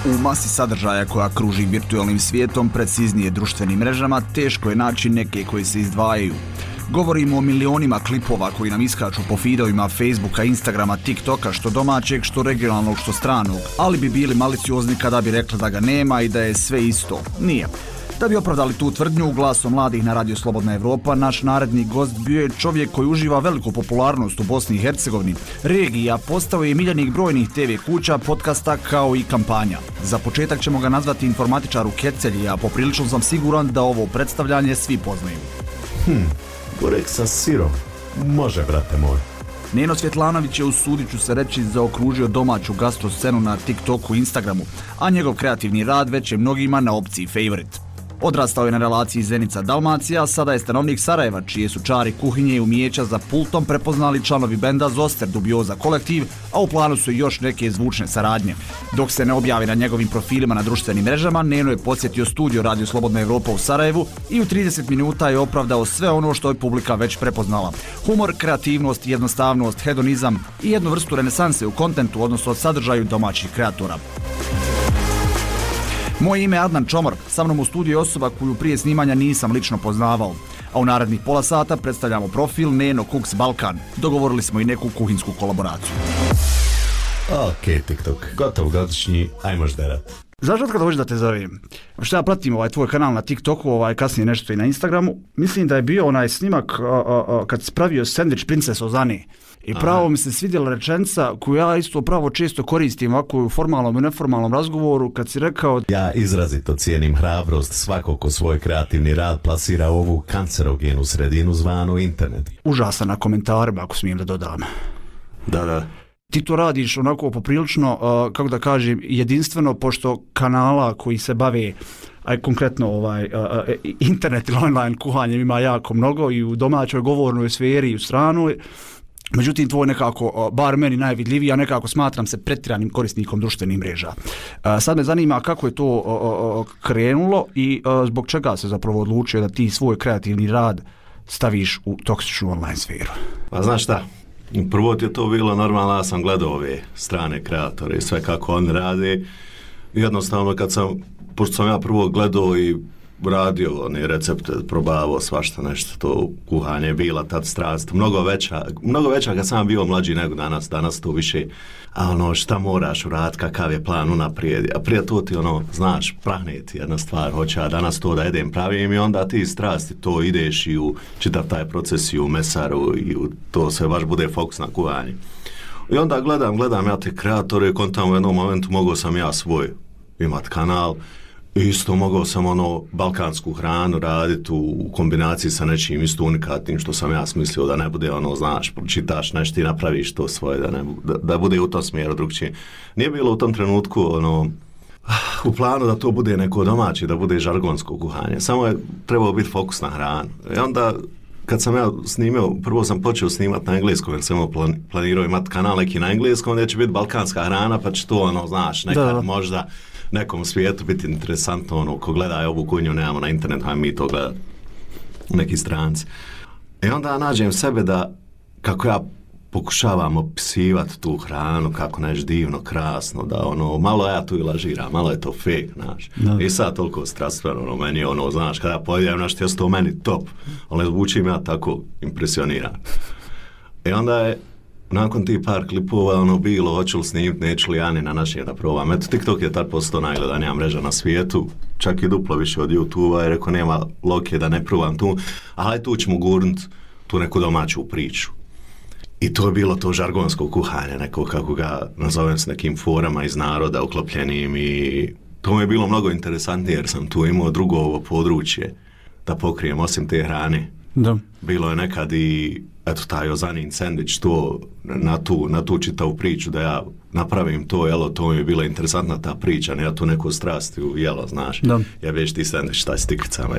U masi sadržaja koja kruži virtualnim svijetom, preciznije društvenim mrežama, teško je naći neke koji se izdvajaju. Govorimo o milionima klipova koji nam iskaču po feedovima Facebooka, Instagrama, TikToka, što domaćeg, što regionalnog, što stranog, ali bi bili maliciozni kada bi rekli da ga nema i da je sve isto. Nije. Da bi opravdali tu tvrdnju, glasom mladih na Radio Slobodna Evropa, naš naredni gost bio je čovjek koji uživa veliku popularnost u Bosni i Hercegovini, regiji, a postao je miljenik brojnih TV kuća, podcasta kao i kampanja. Za početak ćemo ga nazvati informatičar u kecelji, a poprilično sam siguran da ovo predstavljanje svi poznaju. Burek sa sirom. Može, brate moj. Neno Svjetlanović je, usudit ću se reći, zaokružio domaću gastro scenu na TikToku i Instagramu, a njegov kreativni rad već je mnogima na opciji favorite. Odrastao je na relaciji Zenica-Dalmacija, a sada je stanovnik Sarajeva, čije su čari kuhinje i umijeća za pultom prepoznali članovi benda Zoster Dubioza kolektiv, a u planu su još neke zvučne saradnje. Dok se ne objavi na njegovim profilima na društvenim mrežama, Neno je podsjetio studio Radio Slobodna Evropa u Sarajevu i u 30 minuta je opravdao sve ono što je publika već prepoznala. Humor, kreativnost, jednostavnost, hedonizam i jednu vrstu renesanse u kontentu, odnosno sadržaju domaćih kreatora. Moje ime je Adnan Čomor, sa mnom u studiju je osoba koju prije snimanja nisam lično poznavao. A u narednih pola sata predstavljamo profil Neno Cooks Balkan. Dogovorili smo i neku kuhinsku kolaboraciju. Ok, TikTok, gotov godišnji, ajmo žderat. Znaš od kada hoćeš da te zovem? Što ja pratim tvoj kanal na TikToku, kasnije nešto i na Instagramu. Mislim da je bio onaj snimak kad si pravio sandvič Princess Ozane. I pravo mi se svidjela rečenica koju ja isto pravo često koristim ovako u formalnom i neformalnom razgovoru kad si rekao: ja izrazito cijenim hrabrost svakog ko svoj kreativni rad plasira u ovu kancerogenu sredinu zvanu internet. Užasan na komentarima, ako smijem da dodam. Da. Ti to radiš onako poprilično, kako da kažem, jedinstveno, pošto kanala koji se bave konkretno internet ili online kuhanjem ima jako mnogo i u domaćoj govornoj sferi i u stranoj. Međutim, tvoj nekako, bar meni najvidljiviji, ja nekako smatram se pretjeranim korisnikom društvenih mreža. Sad me zanima kako je to krenulo i zbog čega se zapravo odlučio da ti svoj kreativni rad staviš u toksičnu online sferu. Pa znaš šta, prvo ti je to bilo normalno, ja sam gledao ove strane kreatore i sve kako oni rade. Jednostavno pošto sam ja prvo gledao i radio one recepte, probavao svašta nešto, to kuhanje je bila tad strast, mnogo veća kad sam bio mlađi nego danas to više, a šta moraš uraditi, kakav je plan unaprijed, a prije to ti znaš, prahneti jedna stvar, hoće, a danas to da jedem pravim i onda ti strasti to ideš i u čitav taj proces i u mesaru i u to sve baš bude fokus na kuhanje. I onda gledam ja te kreatore i kontam u jednom momentu mogao sam ja svoj imat kanal. Isto mogao sam balkansku hranu raditi u kombinaciji sa nečim isto unikatnim što sam ja smislio da ne bude znaš, pročitaš nešto i napraviš to svoje, da bude u tom smjeru drugčije. Nije bilo u tom trenutku u planu da to bude neko domaće, da bude žargonsko kuhanje. Samo je trebao biti fokus na hranu. I onda kad sam ja snimio, prvo sam počeo snimati na engleskom jer sam planirao imati kanal neki na engleskom gdje će biti balkanska hrana pa će to znaš, nekad možda nekom svijetu biti interesantno, ko gleda ovu kuhinju nemamo na internetu, a mi to gledati neki stranci. I onda nađem sebe da kako ja pokušavam opisivati tu hranu kako nešto divno, krasno, da malo ja tu i lažiram, malo je to fake, znaš. I sad toliko strastveno, meni znaš, kada ja pojedem nešto, jesu to meni top, ali zvučim ja tako impresioniran. I onda je nakon tih par klipova bilo, hoću li snimiti, neću li ja ni na naše da probam. Eto, TikTok je tad postao najgledanija mreža na svijetu, čak i duplo više od YouTube-a, i rekao nema logike da ne probam tu, ali tu ćemo gurnuti tu neku domaću priču. I to je bilo to žargonsko kuhanje, neko kako ga nazovem s nekim forama iz naroda uklopljenim i to mi je bilo mnogo interesantnije jer sam tu imao drugo ovo područje da pokrijem osim te hrane. Da. Bilo je nekad i taj ozanin sandvič to na tu čitavu priču da ja napravim to, to mi je bila interesantna ta priča, ne ja tu neku strast u jelo, znaš. Da. Ja već ti sandvič, taj stikricama.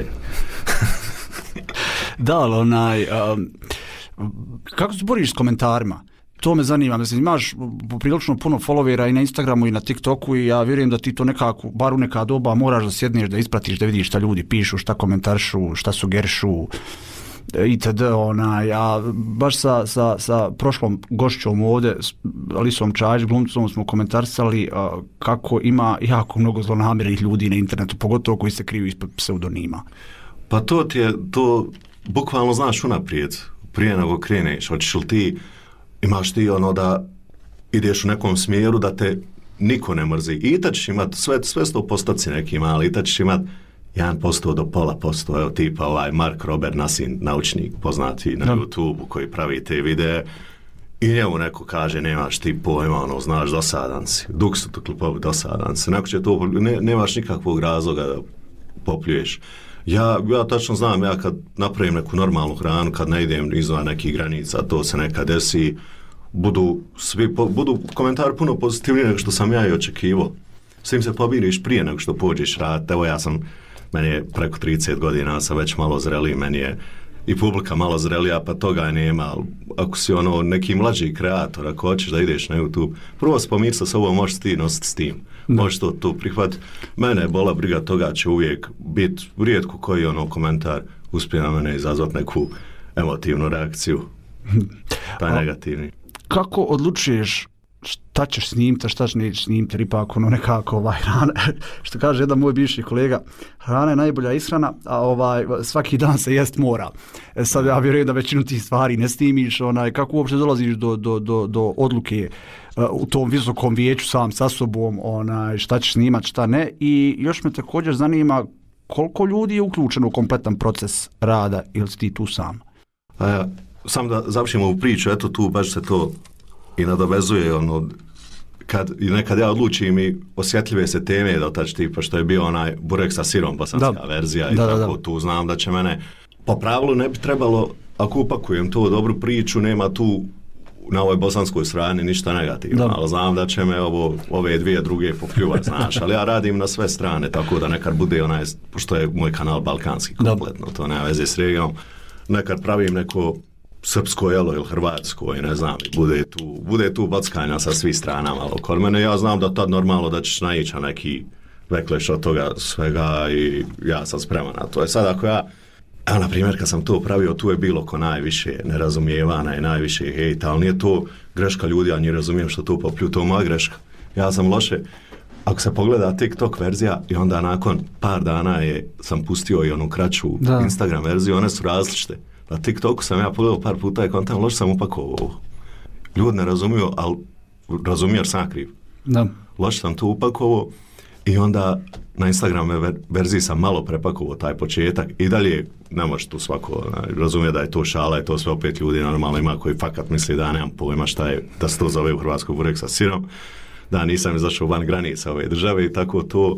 Da, ali kako se boriš s komentarima? To me zanima, mislim, imaš poprilično puno followera i na Instagramu i na TikToku i ja vjerujem da ti to nekako, bar u neka doba moraš da sjedneš, da ispratiš, da vidiš šta ljudi pišu, šta komentaršu, šta sugerišu. itd. Ja baš sa prošlom gošćom ovdje, Alisom Čajić, glumcom, smo komentarisali kako ima jako mnogo zlonamjernih ljudi na internetu, pogotovo koji se kriju ispod pseudonima. Pa to bukvalno znaš unaprijed, prije nego kreneš, hoćeš li ti, imaš ti da ideš u nekom smjeru da te niko ne mrzi. I tad ćeš imat, sve sto postoci neki mali, i tad ćeš imat 1% do 0,5%, evo tipa Mark Robert Nassim, naučnik, poznati na YouTube-u koji pravi te videe, i njemu neko kaže, nemaš ti pojma, znaš, dosadan si, dok su to klipovi, dosadan si, neko će to, nemaš nikakvog razloga da popljuješ. Ja tačno znam, ja kad napravim neku normalnu hranu, kad ne idem izvan nekih granica, to se nekad desi, budu komentari puno pozitivniji nego što sam ja i očekivao. Svim se pobiriš prije nego što pođeš raditi. Evo meni je preko 30 godina, sam već malo zreliji, meni je i publika malo zrelija, pa toga nema. Ako si neki mlađi kreator, ako hoćeš da ideš na YouTube, prvo spomir sa sobom, možeš ti nositi s tim. Možeš to tu prihvatiti. Mene je bola briga, toga će uvijek biti rijetko koji komentar uspije na mene izazvati neku emotivnu reakciju. Taj negativni. Kako odlučuješ šta ćeš snimiti, šta nećeš snimiti, jer ipak nekako hrana, što kaže jedan moj bivši kolega, hrana je najbolja ishrana, a svaki dan se jest mora. Sad ja vjerujem da većinu tih stvari ne snimiš, kako uopće dolaziš do odluke u tom visokom vijeću sam sa sobom, šta ćeš snimati, šta ne, i još me također zanima koliko ljudi je uključeno u kompletan proces rada, ili si ti tu sam? Sam da završimo ovu priču, eto tu baš se to i nadovezuje, nekad ja odlučim i osjetljive se teme dotaći, tipa što je bio burek sa sirom, bosanska verzija, i tako tu znam da će mene, po pravilu ne bi trebalo, ako upakujem to dobru priču, nema tu na ovoj bosanskoj strani ništa negativno, ali znam da će me ove dvije druge popljuvati, znaš, ali ja radim na sve strane, tako da nekad bude pošto je moj kanal balkanski kompletno, to nema veze s regijom, nekad pravim neko srpsko ili hrvatsko i ne znam, bude tu backanja sa svih strana malo kod mene. Ja znam da tad normalno da ćeš naići na neki vekleš od toga svega i ja sam spreman na to. Sad ako na primjer kad sam to pravio, tu je bilo ko najviše nerazumijevana i najviše hejta, ali nije to greška ljudi, ja ne razumijem što to poplju, to je moja greška. Ja sam loše, ako se pogleda TikTok verzija i onda nakon par dana sam pustio i onu kraću Instagram verziju, one su različite. Na TikToku sam ja pogledao par puta i kontam, loše sam upakovao ovo. Ljudi ne razumiju, ali razumiju jer sam kriv. Loše sam to upakovao i onda na Instagram verziji sam malo prepakovao taj početak i dalje ne može tu svako razumije da je to šala i to sve opet ljudi normalno ima koji fakat misli da nemam pojma šta je, da se to zove u Hrvatskoj burek sa sirom, da nisam izašao van granica ove države i tako to,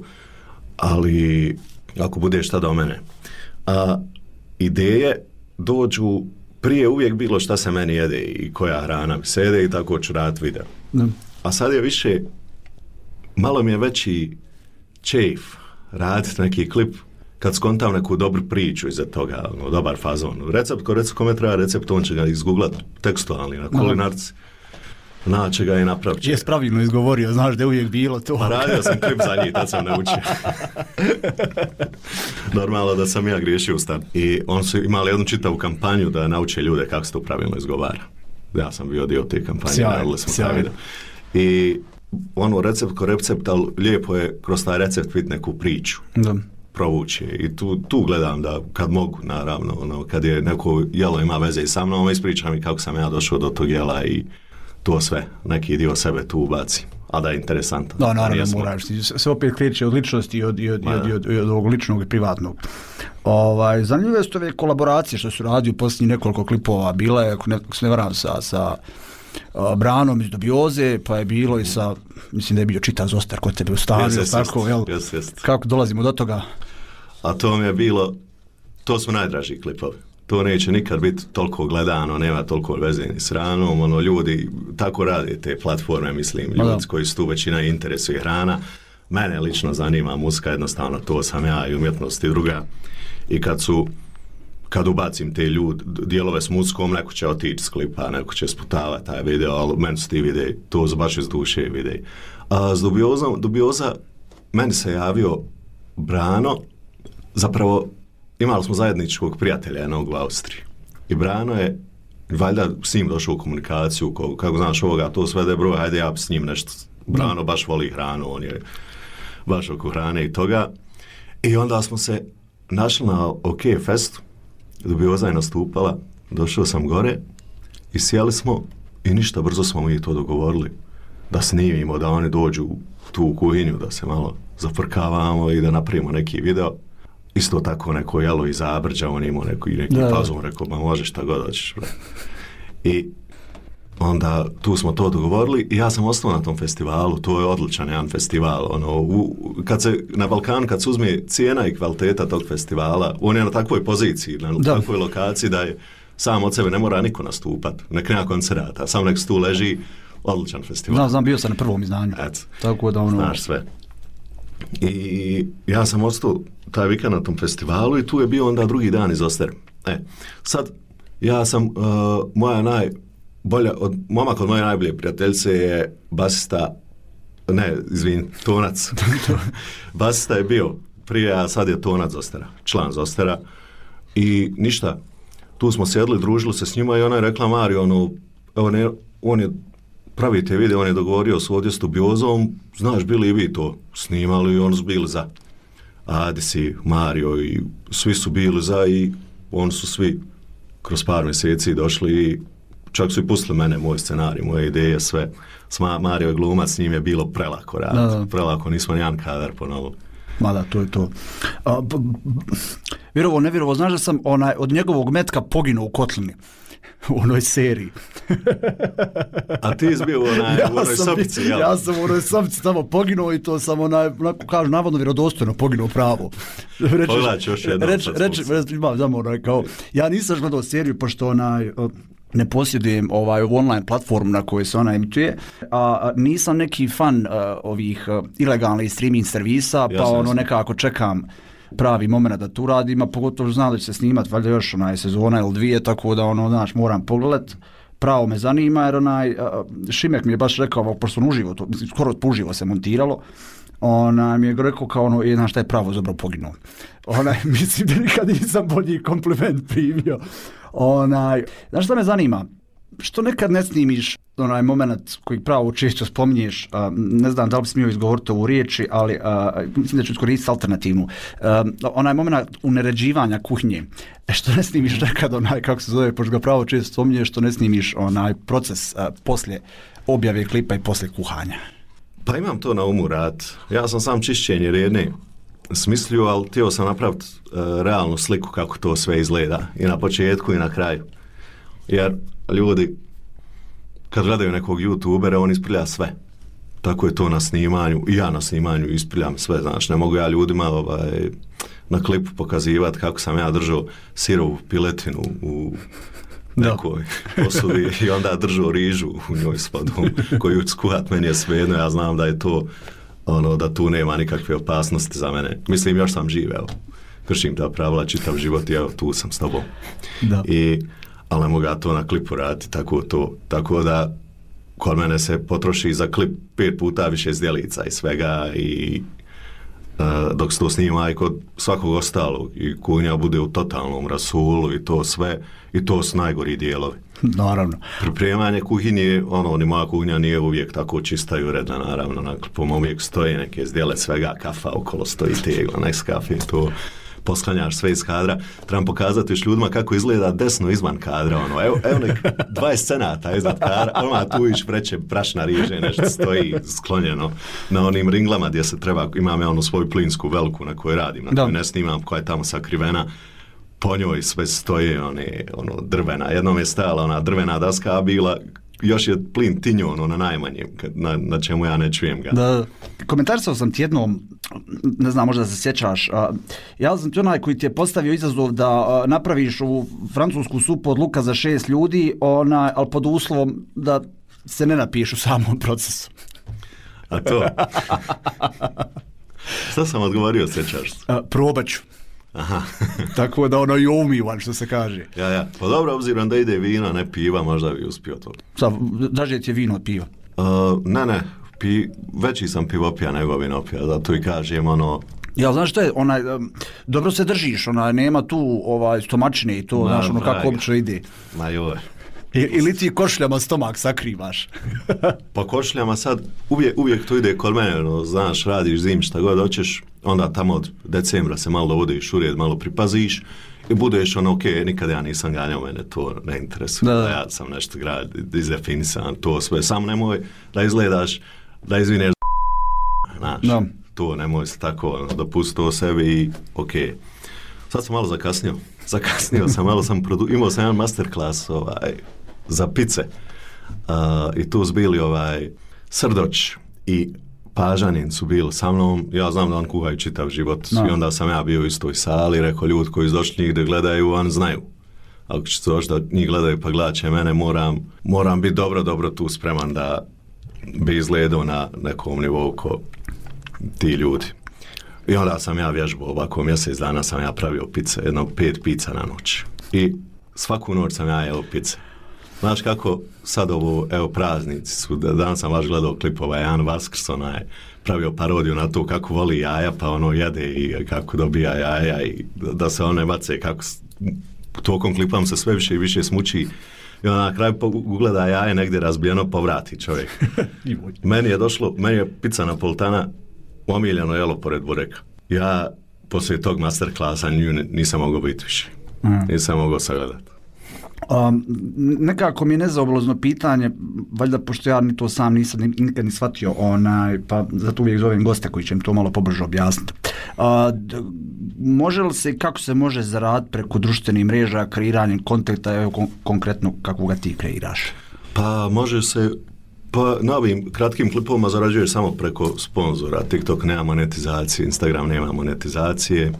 ali ako bude šta do mene. Ideje dođu prije uvijek bilo šta se meni jede i koja hrana mi se jede i tako ću raditi video. A sad je više, malo mi je veći čejf raditi neki klip kad skontam neku dobru priču iza toga, dobar fazon. Recept, kome treba recept, on će ga izgooglat tekstualni na kulinarci. Naće ga i napravit će. Jes pravilno izgovorio, znaš da je uvijek bilo to. Pa radio sam klip za njih, tad sam naučio. Normalno da sam ja griješio u start. I on su imali jednu čitavu kampanju da nauče ljude kako se to pravilno izgovara. Ja sam bio dio te kampanje. Sjajno. I recept ko recept, ali lijepo je kroz taj recept vidjeti neku priču. Provući. I tu gledam da kad mogu, naravno, kad je neko jelo ima veze i sa mnom, ispričam i kako sam ja došao do tog jela i to sve, neki dio sebe tu ubaci, a da je interesantan. Da, naravno, moraš. Sve opet kreće od ličnosti i od ovog ličnog i privatnog. Zanimljive su ove kolaboracije što su radio posljednjih nekoliko klipova. Bila je, ako se ne varam, sa Branom iz Dubioze, pa je bilo i sa, mislim da je bio Čita Zostar kod tebe u stanu. Kako dolazimo do toga? A to mi je bilo, to su najdraži klipovi. To neće nikad biti toliko gledano, nema toliko veze ni s hranom, ljudi tako rade te platforme, mislim, ljudi koji su tu većina interesuje hrana. Mene lično zanima muzika, jednostavno to sam ja i umjetnost i druga. I kad ubacim te dijelove s muzikom, neko će otići s klipa, neko će sputavati taj video, ali meni su ti videi, to baš iz duše videi. A s Dubioza, meni se javio Brano, zapravo imali smo zajedničkog prijatelja jednog u Austriji. I Brano je valjda s njim došao u komunikaciju, kako znaš ovoga, to svede broj, hajde ja s njim nešto. Brano baš voli hranu, on je baš oko hrane i toga. I onda smo se našli na OK festu, Dubioza je nastupala, došao sam gore i sjeli smo i ništa, brzo smo mi to dogovorili. Da snimimo, da oni dođu tu u kuhinju, da se malo zafrkavamo i da napravimo neki video. Isto tako neko jelo iz Zabrđa, on imao neki pazum, rekao, ma može šta god hoćeš. I onda tu smo to dogovorili i ja sam ostao na tom festivalu, to je odličan jedan festival. Kad se na Balkanu, kad se uzme cijena i kvaliteta tog festivala, on je na takvoj poziciji, na takvoj lokaciji da je sam od sebe ne mora niko nastupat, nek nema koncerata, samo nek se tu leži, odličan festival. Znam, bio sam na prvom izdanju. Tako da znaš sve. I ja sam ostao taj vikend na tom festivalu i tu je bio onda drugi dan iz Oster. Sad, ja sam, momak od moje najbolje prijateljice je basista, Tonac. Basista je bio prije, a sad je Tonac Zostera, član Zostera. I ništa, tu smo sjedli, družili se s njima i ona je rekla, Mario, on je pravite video, on je dogovorio s ovdje s Dubiozom, znaš, bili i vi to snimali i oni su bili za. Adisi, Mario i svi su bili za i oni su svi kroz par mjeseci došli i čak su i pustili mene, moj scenarij, moje ideje, sve. Mario je glumac, s njim je bilo prelako raditi. Prelako, nismo nijedan kadar ponovili. Mada, to je to. Vjerovo, ne vjerovo, znaš da sam od njegovog metka poginuo u kotlini. U onoj seriji. A ti si bio u onoj sobici, jel? Ja sam u onoj sobici tamo poginuo i to sam onako kažu, navodno vjerodostojno poginuo pravo. Pogledaj ću još jednom. Ja nisam gledao seriju, pošto ne posjedujem online platformu na kojoj se ona emituje, a nisam neki fan ovih ilegalnih streaming servisa, pa nekako čekam pravi moment da tu radim, a pogotovo znam da će se snimati valjda još sezona ili dvije, tako da moram pogledat. Pravo me zanima, jer Šimek mi je baš rekao, pošto on uživo, skoro uživo se montiralo, mi je rekao kao znaš šta je pravo zapravo poginuo. Mislim da nikad nisam bolji kompliment primio. Znaš šta me zanima? Što nekad ne snimiš onaj moment koji pravo često spominješ, ne znam da li bi smio izgovoriti ovu riječi, ali mislim da ću iskoristiti alternativnu. Onaj moment uneređivanja kuhinje. Što ne snimiš nekad kako se zove, pošto ga pravo često spominješ, što ne snimiš onaj proces poslije objave klipa i poslije kuhanja? Pa imam to na umu rad. Ja sam sam čišćenje redne smislio, ali htio sam napraviti realnu sliku kako to sve izgleda. I na početku i na kraju. Jer ljudi, kad gledaju nekog youtubera, on isprlja sve. Tako je to na snimanju. I ja na snimanju isprljam sve, znaš. Ne mogu ja ljudima na klipu pokazivati kako sam ja držao sirovu piletinu u nekoj posudi i onda držao rižu u njoj s vodom koju skuhat, meni je svejedno. Ja znam da je to da tu nema nikakve opasnosti za mene. Mislim, još sam živ, evo. Kršim ta pravila čitav život i evo, tu sam s tobom. Da. Ali ne mogu ja to na klipu raditi, tako da kod mene se potroši za klip 5 puta više zdjelica i svega i dok se to snima i kod svakog ostalog i kuhinja bude u totalnom rasulu i to sve i to su najgori dijelovi. Naravno. Pripremanje kuhinje, ni moja kuhinja nije uvijek tako čista i uredna, naravno, na klipom uvijek stoje neke zdjele, svega kafa okolo stoji tegla, nek kafe, to posklanjaš sve iz kadra, trebam pokazati još ljudima kako izgleda desno izvan kadra, evo nek 20 cenata iznad kadra, tu iš vreće prašna riže, nešto stoji sklonjeno na onim ringlama gdje se treba, imam ja svoju plinsku veliku na kojoj radim, na kojoj ne snimam, koja je tamo sakrivena, po njoj sve stoje drvena, jednom je stajala ona drvena daska, a bila još je plin tinjo na najmanjem, na čemu ja ne čujem ga. Da, komentarisao sam ti jednom, ne znam, možda se sjećaš, ja sam ti onaj koji ti je postavio izazov da napraviš u francusku supu od luka za 6 ljudi, ali pod uslovom da se ne napišu u samom procesu. A to? Šta sam odgovorio, sjećaš se? Probat ću. Aha. Tako da i umivan, što se kaže. Ja. Pa dobro, obzirom da ide vino, ne piva, možda bi uspio to. Daže ti je vino od piva? Ne. veći sam pivopija nego vinopija, zato i kažem, Ja, znaš što je, dobro se držiš, nema tu stomačine i to, znaš, kako obično ide. Ma joj. Ili ti košljama stomak sakrivaš? Pa košljama sad, uvijek to ide kod mene, znaš, radiš zim šta god hoćeš, onda tamo od decembra se malo dovodiš u red, malo pripaziš i budeš nikad ja nisam ganjao, mene to ne interesuje, ja sam nešto izdefinisan, to sve, sam nemoj da izgledaš, da izvineš, znaš, to nemoj se tako, dopusti to sebi i Sad sam malo zakasnio sam, imao sam jedan masterclass za pice i tu su bili Srdoć i Pažanin su bili sa mnom, ja znam da on kuhaju čitav život i onda sam ja bio u istoj sali, rekao ljudi koji su došli njih da gledaju, on znaju. Ako će doći da njih gledaju pa gledat će mene, moram biti dobro tu spreman da bi izgledao na nekom nivou ko ti ljudi. I onda sam ja vježbao, ovako mjesec dana sam ja pravio pice, 5 pica na noć. I svaku noć sam ja jeo pice. Znaš kako sad praznici su, danas sam baš gledao klipova, Jan Vaskrs, je pravio parodiju na to kako voli jaja, pa jede i kako dobija jaja i da se one bace, kako tokom klipam se sve više i više smuči. I onda na kraju ugleda jaje negdje razbijeno, pa vrati čovjek. Meni je pizza napolitana omiljeno jelo pored bureka. Ja poslije tog masterklasa nisam mogao biti više. Nisam mogao sagledati. Nekako mi je nezaobilazno pitanje, valjda pošto ja ni to sam nisam nikad ni shvatio, pa zato uvijek zovem goste koji će mi to malo pobrže objasniti. Može li se, kako se može zaraditi preko društvenih mreža, kreiranjem konteksta, evo konkretno kako ga ti kreiraš? Pa može se, na ovim kratkim klipovima zarađuješ samo preko sponzora. TikTok nema monetizacije, Instagram nema monetizacije.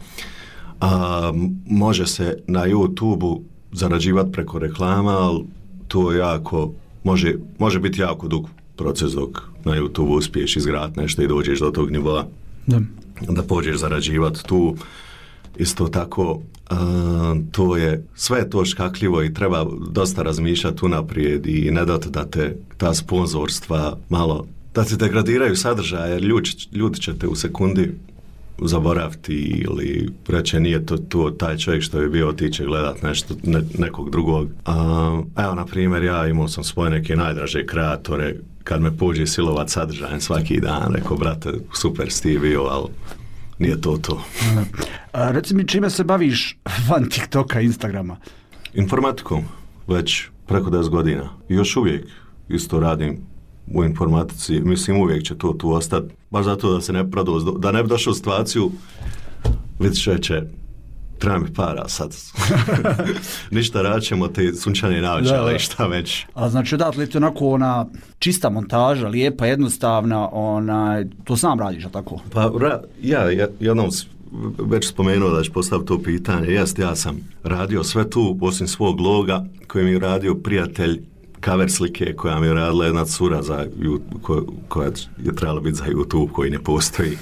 Može se na YouTube-u zarađivati preko reklama, ali to može biti jako dug proces dok na YouTube uspiješ izgraditi nešto i dođeš do tog nivoa da pođeš zarađivati tu. Isto tako, sve je to škakljivo i treba dosta razmišljati unaprijed i ne dati da te ta sponzorstva malo, da te degradiraju sadržaje, jer ljudi će te u sekundi zaboraviti ili reći nije to taj čovjek što je bio, ti će gledat nešto, nekog drugog. Evo, na primjer, ja imao sam svoje neke najdraže kreatore, kad me pođe silovat sadržajem svaki dan, rekao, brate, super si ti bio, ali nije to. Reci mi, čime se baviš van TikToka i Instagrama? Informatikom, već preko 10 godina. I još uvijek isto radim u informatici, mislim uvijek će to tu ostati, baš zato da se ne da ne bi došao u situaciju, vidit će, treba mi para sad. Ništa, raćemo te sunčane naočale i šta već. A znači odatle ti onako čista montaža, lijepa, jednostavna, to sam radiš, a tako? Pa ja jednom već spomenuo da ću postaviti to pitanje, ja sam radio sve tu, osim svog loga koji mi je radio prijatelj cover slike koja mi je radila jedna cura koja je trebala biti za YouTube koji ne postoji.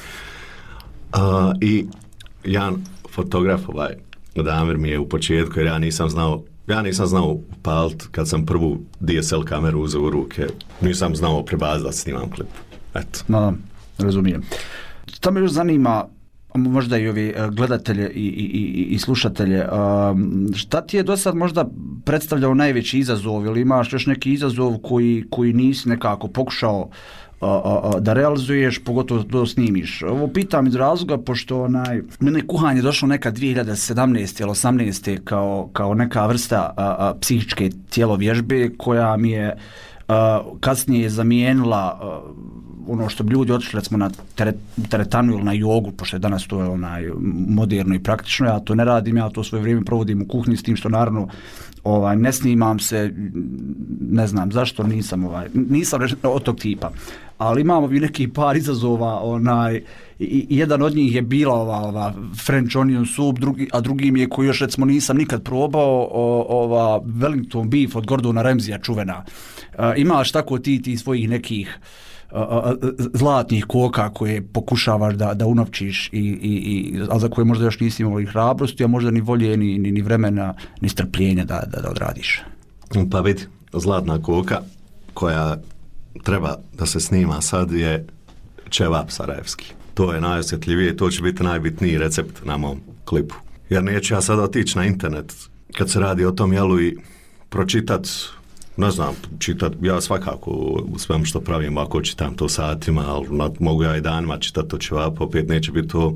I jedan fotograf Damir mi je u početku, jer ja nisam znao upaliti kad sam prvu DSL kameru uzeo u ruke, nisam znao prebaziti da snimam klip. Eto. Razumijem. To me još zanima, možda i ovi gledatelje i slušatelje, šta ti je do sad možda predstavljao najveći izazov ili imaš još neki izazov koji nisi nekako pokušao da realizuješ, pogotovo da snimiš? Ovo pitam iz razloga pošto mene kuhanje došlo neka 2017. ili 18. kao neka vrsta psihičke tjelovježbe koja mi je kasnije zamijenila ono što bi ljudi otišli recimo na teretanu ili na jogu, pošto je danas to moderno i praktično, ja to ne radim, ja to svoje vrijeme provodim u kuhinji, s tim što naravno ne snimam se, ne znam zašto, nisam od tog tipa, ali imamo i neki par izazova, i jedan od njih je bila ova French onion soup, a drugi mi je koji još recimo nisam nikad probao, Wellington beef od Gordona Ramsaya čuvena. Imaš tako ti svojih nekih zlatnih koka koje pokušavaš da unovčiš, ali za koje možda još nisi imao hrabrosti, a možda ni volje, ni vremena, ni strpljenja da odradiš? Pa vidi, zlatna koka koja treba da se snima sad je ćevap sarajevski. To je najosjetljivije, to će biti najbitniji recept na mom klipu. Jer neću ja sada otići na internet kad se radi o tom jelu i pročitat, ne znam, čitat, ja svakako u svemu što pravim, ako čitam to satima, ali mogu ja i danima čitat to ćevapu, opet neće biti to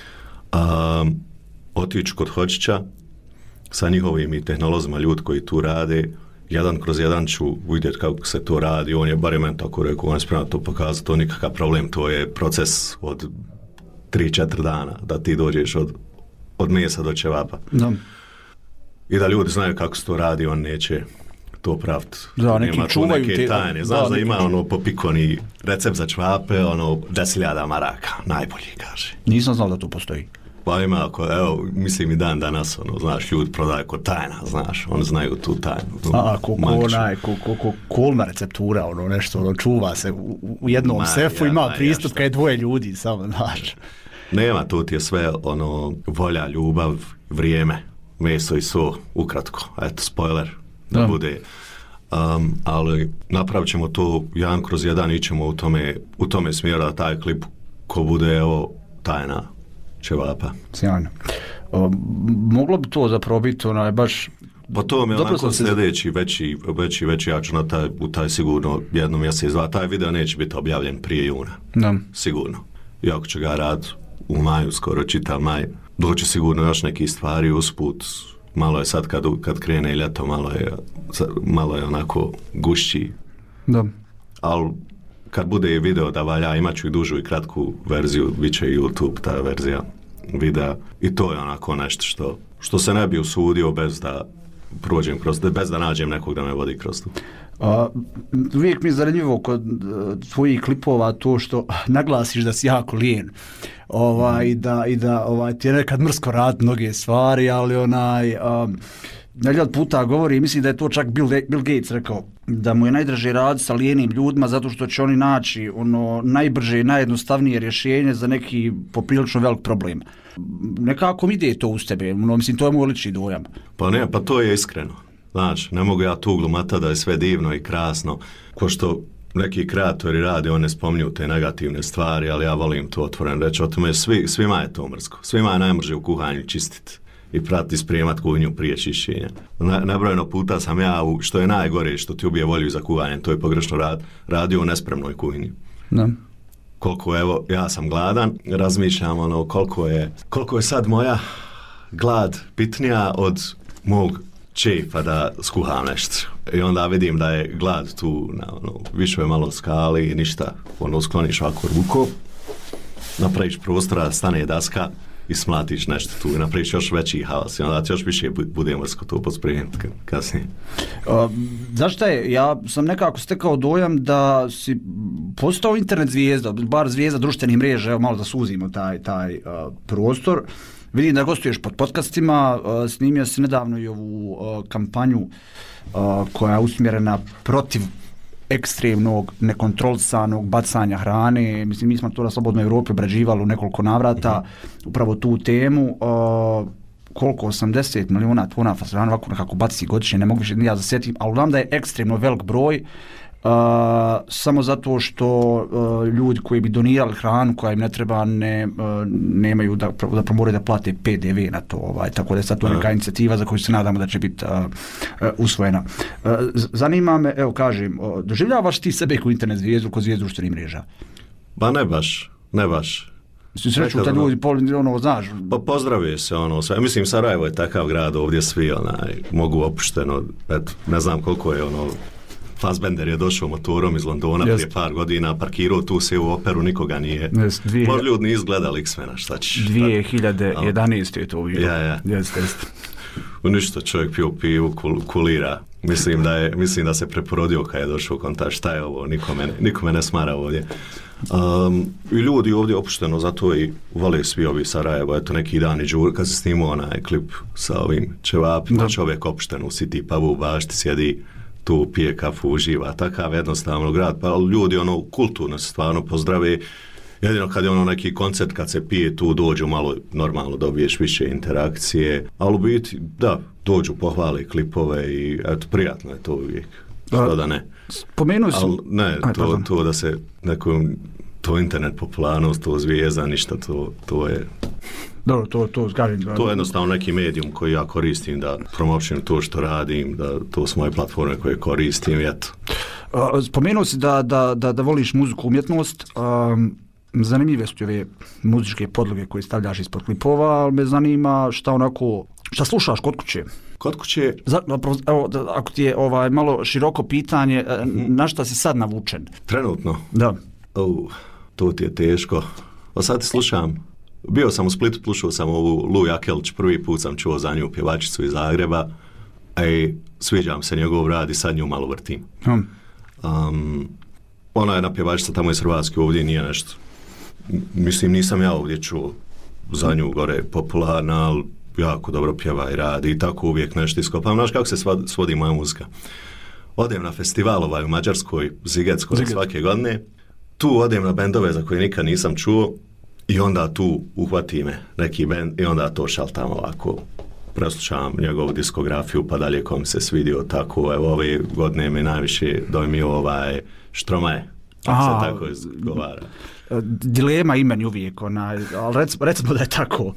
otići kod Hočića sa njihovim i tehnolozima, ljudi koji tu rade, jedan kroz jedan ću vidjeti kako se to radi, on je barem meni tako rekao, on je spreman to pokazati, to nikakav problem, to je proces od 3-4 dana da ti dođeš od mesa do ćevapa. Da. I da ljudi znaju kako se to radi, on neće to praviti. Da, neki čuvaju neke tajne. Znaš da ima popikoni recept za ćevape, 10.000 maraka, najbolji, kaže. Nisam znao da to postoji. Pa ima, evo, mislim i dan danas, znaš, ljudi prodaju ko tajna, znaš, oni znaju tu tajnu. Kolna receptura, nešto, čuva se u jednom sefu, ima pristup kad je 2 ljudi, samo, znaš. Nema, tu ti je sve, volja, ljubav, vrijeme, meso i so, ukratko, eto, spoiler, da bude. Ali napravit ćemo to jedan kroz jedan, ićemo u tome smjeru da taj klip ko bude, evo, tajna ćevapa. Sjajno. Moglo bi to zapravo biti baš... Pa to mi je onako sljedeći veći, ja ću u taj sigurno jednom mjesec, dva, taj video neće biti objavljen prije juna. Da. Sigurno. Iako će ga rad u maju, skoro čitav maj, doći sigurno još neki stvari usput. Malo je sad kad krene ljeto, malo je onako gušći. Da. Ali kad bude i video da valja, imat ću i dužu i kratku verziju, bit će i YouTube ta verzija videa. I to je onako nešto što se ne bi usudio bez da prođem bez da nađem nekog da me vodi kroz to. Uvijek mi je zanimljivo kod tvojih klipova to što naglasiš da si jako lijen. I da ti je nekad mrsko raditi mnoge stvari, ali neljad puta govori, mislim da je to čak Bill Gates rekao, da mu je najdraže raditi sa lijenim ljudima zato što će oni naći najbrže i najjednostavnije rješenje za neki poprilično velik problem. Nekako mi ide to uz tebe, mislim, to je moj lični dojam. Pa to je iskreno. Znači, ne mogu ja tu glumata da je sve divno i krasno, ko što neki kreatori rade, one spominju te negativne stvari, ali ja volim to otvoreno reći, o tome svima je to mrsko. Svima je najmrže u kuhanju čistiti i prati sprijemat kuhinju prije čišćenja. Nebrojeno puta sam ja, što je najgore, što ti ubije volju za kuhanje, to je pogrešno radio u nespremnoj kuhinji. Da. Koliko, evo, ja sam gladan, razmišljam koliko je sad moja glad bitnija od mog čefa da skuham nešto. I onda vidim da je glad tu na višoj malo skali i ništa. Skloniš ovako rukom, napraviš prostora, stane daska i smlatiš nešto tu i napraviš još veći haos i onda ti još više bude mrsko to posprijemiti kasnije. Znaš šta je, ja sam nekako stekao dojam da si postao internet zvijezda, bar zvijezda društvenih mreža, evo malo da suzimo taj prostor. Vidim da gostuješ pod podcastima, snimio si nedavno i ovu kampanju koja je usmjerena protiv ekstremnog, nekontrolisanog bacanja hrane. Mislim, mi smo to na Slobodnoj Europi obrađivali u nekoliko navrata, upravo tu temu. Koliko, 80 milijuna tona fazana ovako nekako baci godišnje, ne mogu više ni ja zasjetim, ali znam da je ekstremno velik broj, samo zato što ljudi koji bi donirali hranu koja im ne treba nemaju da moraju da plate PDV na to, tako da je sad to neka inicijativa za koju se nadamo da će biti usvojena. Zanima me, evo kažem, doživljavaš ti sebe kao internet zvijezdu, kao zvijezdu društvenih mreža? Ba ne baš. Mislim, sreću te ljudi, znaš. Pa pozdravi se sve. Mislim, Sarajevo je takav grad, ovdje svi mogu opušteno, eto, ne znam koliko je Fassbender je došao motorom iz Londona prije par godina, parkirao tu se u operu, nikoga nije. Možda ljudi nije izgledali X-mena, šta ćeš. 2011. je to bilo. Jeste. Ništa, čovjek pio pivu, kulira. Mislim da se preporodio kad je došao kontakt, šta je ovo, nikome ne smara ovdje. I ljudi ovdje opušteno, zato i vole svi ovi Sarajevo, eto neki dan i Đur, kad se snimao onaj klip sa ovim ćevapima, čovjek opušteno u City pubu u bašti sjedi, tu pije kafu, uživa, takav jednostavno grad, pa ljudi kulturno se stvarno pozdrave, jedino kad je neki koncert, kad se pije tu dođu malo, normalno dobiješ više interakcije, ali u biti, da, dođu, pohvali klipove i eto, prijatno je to uvijek, što da ne. Spomenuo si... Ne, to da se nekom to internet popularnost, to zvijezda, ništa, to je... Dobro, to je jednostavno neki medijum koji ja koristim da promovišem to što radim, da to su moje platforme koje koristim, eto. Spomenuo si da voliš muziku, umjetnost, zanimljive su ove muzičke podloge koje stavljaš ispod klipova, ali me zanima šta slušaš kod kuće? Kod kuće... Evo, ako ti je malo široko pitanje, na šta si sad navučen? Trenutno? Da. To ti je teško. Sad ti slušam. Bio sam u Splitu, slušao sam ovu Lu Jakelić, prvi put sam čuo za nju, pjevačicu iz Zagreba, i sviđam se njegov rad i sad nju malo vrtim. Ona je jedna pjevačica tamo iz Hrvatske, ovdje nije nešto. Mislim, nisam ja ovdje čuo za nju gore popularna, ali jako dobro pjeva i radi i tako uvijek nešto iskopam. Znaš kako se svodi moja muzika? Odem na festival u Mađarskoj, Zigetskoj svake godine, tu odem na bendove za koje nikad nisam čuo, i onda tu uhvati me neki bend i onda to šaltam ovako. Preslušavam njegovu diskografiju pa dalje kom se svidio tako. Evo ove godine me najviše dojmio Štromaje. Se tako izgovara. Dilema imeni uvijek, ali recimo da je tako.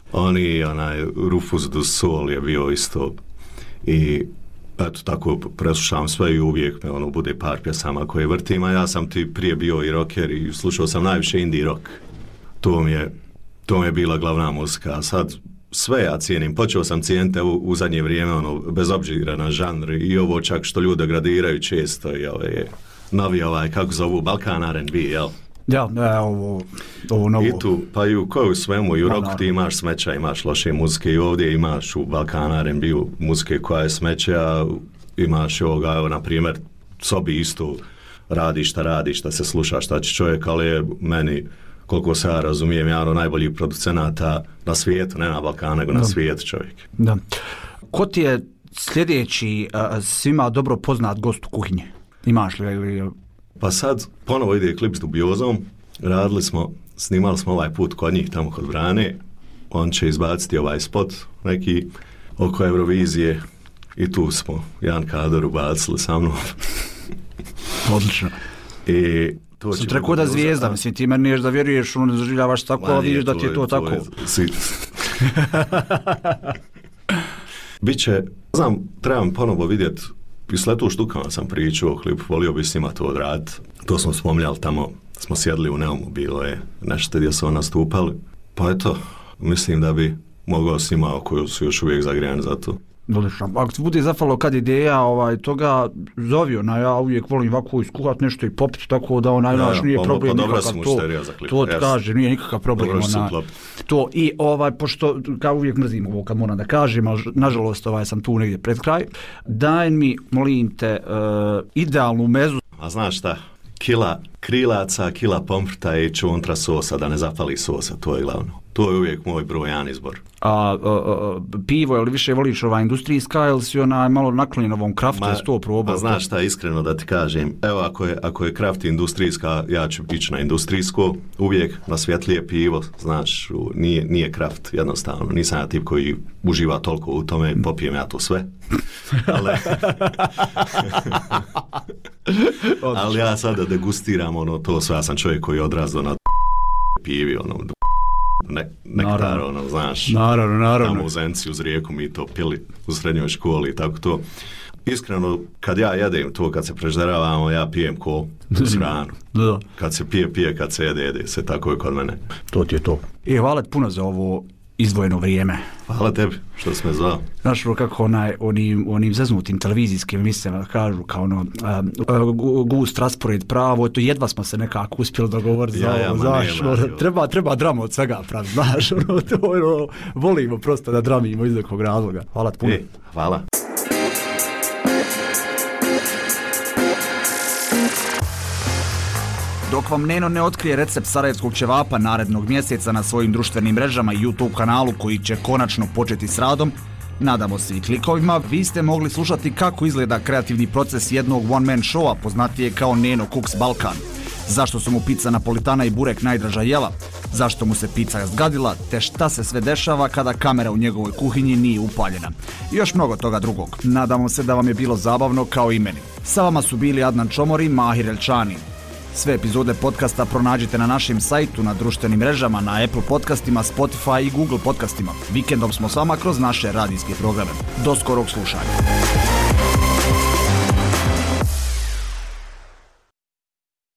Rufus du Sol je bio isto i eto tako preslušavam sve i uvijek me bude par pjesama koje vrtim, a ja sam ti prije bio i rocker i slušao sam najviše indie rock. To mi je bila glavna muzika. Sad sve ja cijenim. Počeo sam cijeniti u zadnje vrijeme, bez obzira na žanr i ovo čak što ljudi gradiraju često i novi kako zovu, Balkan R&B, jel? Ja, ovo novo. I tu, pa i u koju svemu, i u roku ti imaš smeća, imaš loše muzike i ovdje imaš u Balkan R&B muzike koja je smeća, a imaš na primjer, sobi isto radi šta se sluša, šta će čovjek, ali je meni, koliko se ja razumijem, jedan najboljih producenata na svijetu, ne na Balkanu, nego na svijetu čovjek. Da. Ko ti je sljedeći svima dobro poznat gost u kuhinji? Imaš li? Pa sad ponovo ide klip s Dubiozom, snimali smo ovaj put kod njih tamo kod Vrane, on će izbaciti ovaj spot neki oko Eurovizije i tu smo jedan kadar ubacili sa mnom. Odlično. I su treko da zvijezda, mislim, ti meni neš da vjeruješ, ne zaživljavaš tako, a vidiš da ti je to tako. Biće, znam, trebam ponovo vidjeti, i s Letu štukama sam pričao o klipu, volio bi s njima to odraditi. To smo spomljali tamo, smo sjedli u Neumu, bilo je nešto gdje su nastupali. Pa eto, mislim da bi mogao s njima koji su još uvijek zagrijani za to. Odlično. Ako ti bude zafalo kad ideja toga, zovi ja uvijek volim ovako iskuhat nešto i popiti, tako da nije problem nikakav to kaže, nije nikakav problem to i pošto kao uvijek mrzim ovo kad moram da kažem, ali nažalost sam tu negdje pred kraj, daj mi, molim te, idealnu mezu. A znaš šta? Kila krilaca, kila pomfrta i čuntra sosa, da ne zapali sosa, to je glavno. To je uvijek moj broj jedan izbor. Pivo, ili više voliš industrijska, ili si malo naklonjen ovom kraftu, jesi to probao? Znaš šta, iskreno da ti kažem, evo ako je kraft industrijska, ja ću ići na industrijsko, uvijek na svjetlije pivo, znaš, nije kraft, jednostavno, nisam ja tip koji uživa toliko u tome, popijem ja to sve. Ali ja sada degustiram to sve, ja sam čovjek koji je odrastao na pivi, nektar, znaš, naravno. Tamo u Zenci uz rijeku mi to pili u srednjoj školi i tako to. Iskreno, kad ja jedem to, kad se prežderavamo, ja pijem ko uz hranu. Kad se pije, kad se jede se, tako je kod mene. To ti je to. Hvala ti puno za ovo izdvojeno vrijeme. Hvala tebi što si me zvao. Znaš, kako onim zeznutim televizijskim emisijama kažu kao gust, raspored, pravo, to jedva smo se nekako uspjeli dogovoriti za ovo, znaš, treba drama od svega pravi, znaš, volimo prosto da dramimo iz nekog razloga. Hvala ti puno. Hvala. Dok vam Neno ne otkrije recept sarajevskog ćevapa narednog mjeseca na svojim društvenim mrežama i YouTube kanalu koji će konačno početi s radom, nadamo se i klikovima, vi ste mogli slušati kako izgleda kreativni proces jednog one-man showa poznatije kao Neno Cooks Balkan. Zašto su mu pizza napolitana i burek najdraža jela, zašto mu se pizza zgadila, te šta se sve dešava kada kamera u njegovoj kuhinji nije upaljena. I još mnogo toga drugog. Nadamo se da vam je bilo zabavno kao i meni. Sa vama su bili Adnan Čomor i Mahir Elčani. Sve epizode podcasta pronađite na našem sajtu, na društvenim mrežama, na Apple podcastima, Spotify i Google podcastima. Vikendom smo s vama kroz naše radijske programe. Do skorog slušanja.